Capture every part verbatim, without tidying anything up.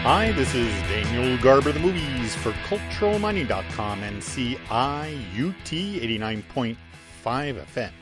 Hi, this is Daniel Garber, the movies for Cultural Mining dot com and C I U T eighty-nine point five F M.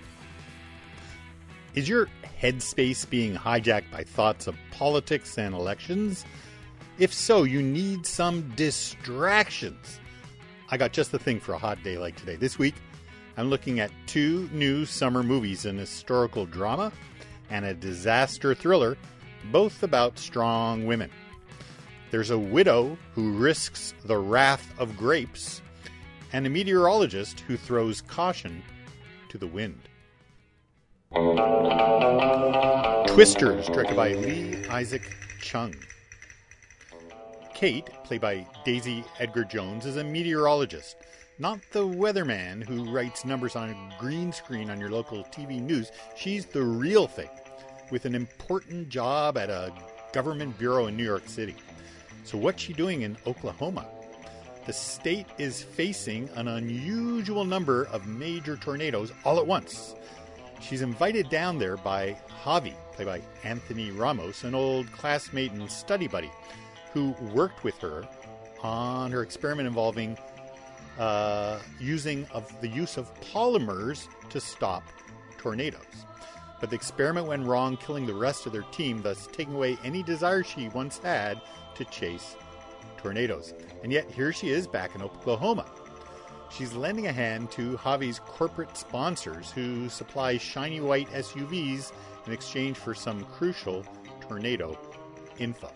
Is your headspace being hijacked by thoughts of politics and elections? If so, you need some distractions. I got just the thing for a hot day like today. This week, I'm looking at two new summer movies, an historical drama and a disaster thriller, both about strong women. There's a widow who risks the wrath of grapes, and a meteorologist who throws caution to the wind. Twisters, directed by Lee Isaac Chung. Kate, played by Daisy Edgar Jones, is a meteorologist, not the weatherman who writes numbers on a green screen on your local T V news. She's the real thing, with an important job at a government bureau in New York City. So what's she doing in Oklahoma? The state is facing an unusual number of major tornadoes all at once. She's invited down there by Javi, played by Anthony Ramos, an old classmate and study buddy, who worked with her on her experiment involving uh, using of the use of polymers to stop tornadoes. But the experiment went wrong, killing the rest of their team, thus taking away any desire she once had to chase tornadoes. And yet here she is back in Oklahoma. She's lending a hand to Javi's corporate sponsors who supply shiny white S U Vs in exchange for some crucial tornado info.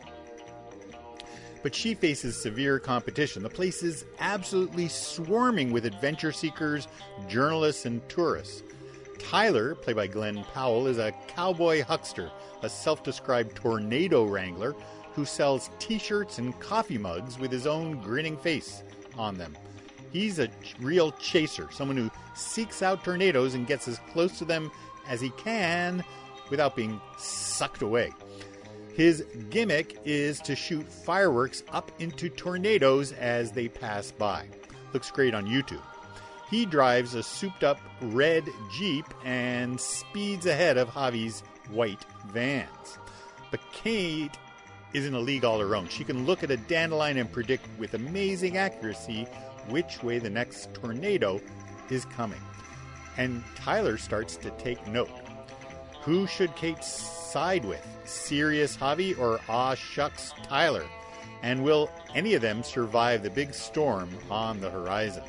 But she faces severe competition. The place is absolutely swarming with adventure seekers, journalists, and tourists. Tyler, played by Glenn Powell, is a cowboy huckster, a self-described tornado wrangler who sells t-shirts and coffee mugs with his own grinning face on them. He's a real chaser, someone who seeks out tornadoes and gets as close to them as he can without being sucked away. His gimmick is to shoot fireworks up into tornadoes as they pass by. Looks great on YouTube. He drives a souped-up red Jeep and speeds ahead of Javi's white vans. But Kate is in a league all her own. She can look at a dandelion and predict with amazing accuracy which way the next tornado is coming. And Tyler starts to take note. Who should Kate side with? Serious Javi or aw shucks Tyler? And will any of them survive the big storm on the horizon?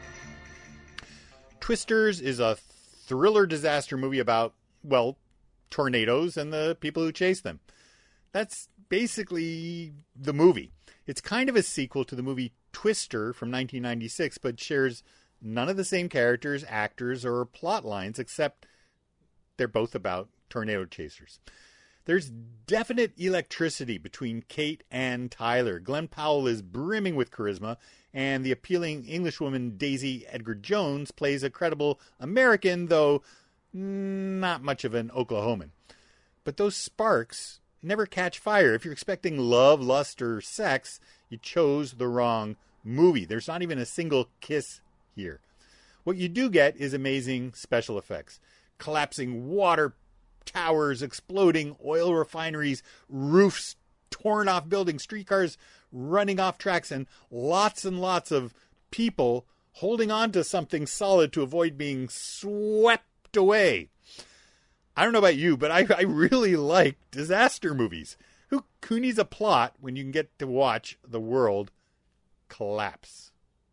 Twisters is a thriller disaster movie about, well, tornadoes and the people who chase them. That's basically the movie. It's kind of a sequel to the movie Twister from nineteen ninety-six, but shares none of the same characters, actors, or plot lines, except they're both about tornado chasers. There's definite electricity between Kate and Tyler. Glenn Powell is brimming with charisma, and the appealing Englishwoman Daisy Edgar Jones plays a credible American, though not much of an Oklahoman. But those sparks never catch fire. If you're expecting love, lust, or sex, you chose the wrong movie. There's not even a single kiss here. What you do get is amazing special effects. Collapsing water towers, exploding oil refineries, roofs torn off buildings, streetcars running off tracks, and lots and lots of people holding on to something solid to avoid being swept away. I don't know about you, but I, I really like disaster movies. Who, who needs a plot when you can get to watch the world collapse?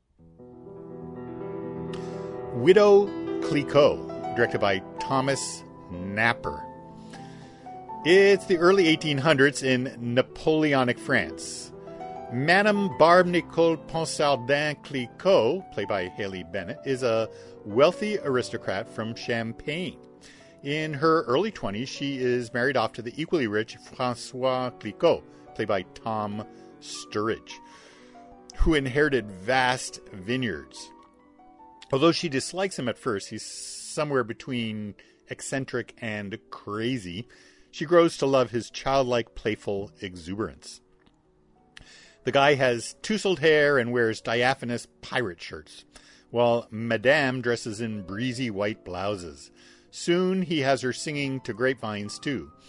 Widow Clicquot, directed by Thomas Napper. It's the early eighteen hundreds in Napoleonic France. Madame Barbe Nicole Ponsardin Clicquot, played by Haley Bennett, is a wealthy aristocrat from Champagne. In her early twenties, she is married off to the equally rich François Clicquot, played by Tom Sturridge, who inherited vast vineyards. Although she dislikes him at first, he's somewhere between eccentric and crazy. She grows to love his childlike, playful exuberance. The guy has tousled hair and wears diaphanous pirate shirts, while Madame dresses in breezy white blouses. Soon he has her singing to grapevines, too.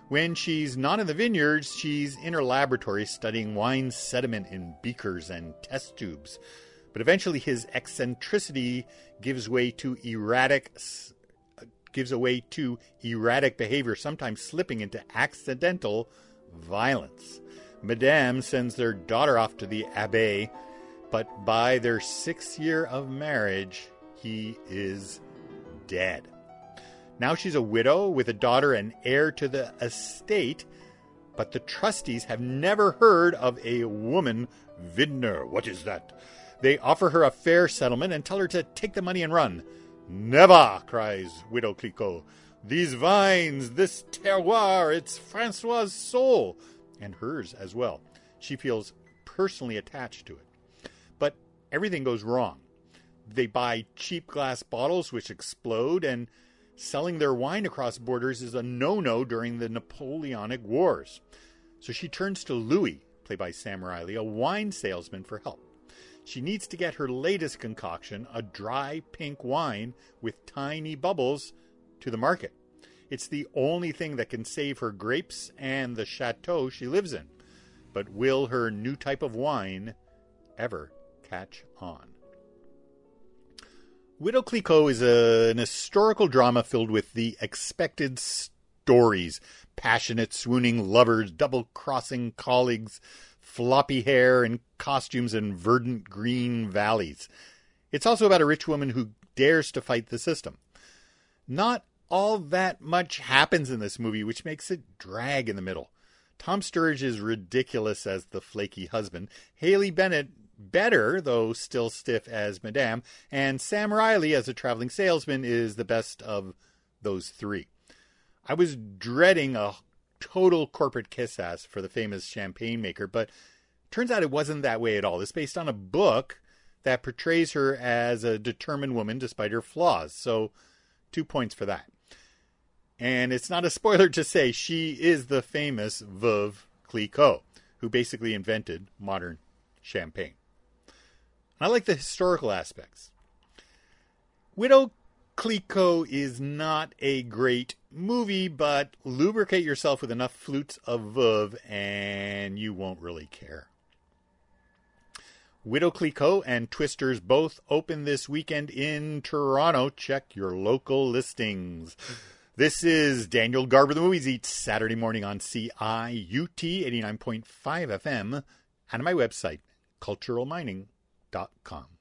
When she's not in the vineyards, she's in her laboratory studying wine sediment in beakers and test tubes. But eventually his eccentricity gives way to erratic gives away to erratic behavior, sometimes slipping into accidental violence. Madame sends their daughter off to the abbé, but by their sixth year of marriage, he is dead. Now she's a widow with a daughter and heir to the estate, but the trustees have never heard of a woman vintner. What is that? They offer her a fair settlement and tell her to take the money and run. Never, cries Widow Clicquot. These vines, this terroir, it's Francois' soul, and hers as well. She feels personally attached to it. But everything goes wrong. They buy cheap glass bottles which explode, and selling their wine across borders is a no-no during the Napoleonic Wars. So she turns to Louis, played by Sam Riley, a wine salesman, for help. She needs to get her latest concoction, a dry pink wine with tiny bubbles, to the market. It's the only thing that can save her grapes and the chateau she lives in. But will her new type of wine ever catch on? Widow Clicquot is a, an historical drama filled with the expected stories. Passionate, swooning lovers, double-crossing colleagues, floppy hair and costumes in verdant green valleys. It's also about a rich woman who dares to fight the system. Not all that much happens in this movie, which makes it drag in the middle. Tom Sturridge is ridiculous as the flaky husband. Haley Bennett, better, though still stiff, as Madame. And Sam Riley, as a traveling salesman, is the best of those three. I was dreading a total corporate kiss-ass for the famous champagne maker, but turns out it wasn't that way at all. It's based on a book that portrays her as a determined woman despite her flaws. So two points for that. And it's not a spoiler to say she is the famous Veuve Clicquot, who basically invented modern champagne. And I like the historical aspects. Widow Clicquot is not a great movie, but lubricate yourself with enough flutes of Veuve and you won't really care. Widow Clicquot and Twisters both open this weekend in Toronto. Check your local listings. This is Daniel Garber, the Movies Eat, Saturday morning on C I U T eighty-nine point five F M and on my website, cultural mining dot com.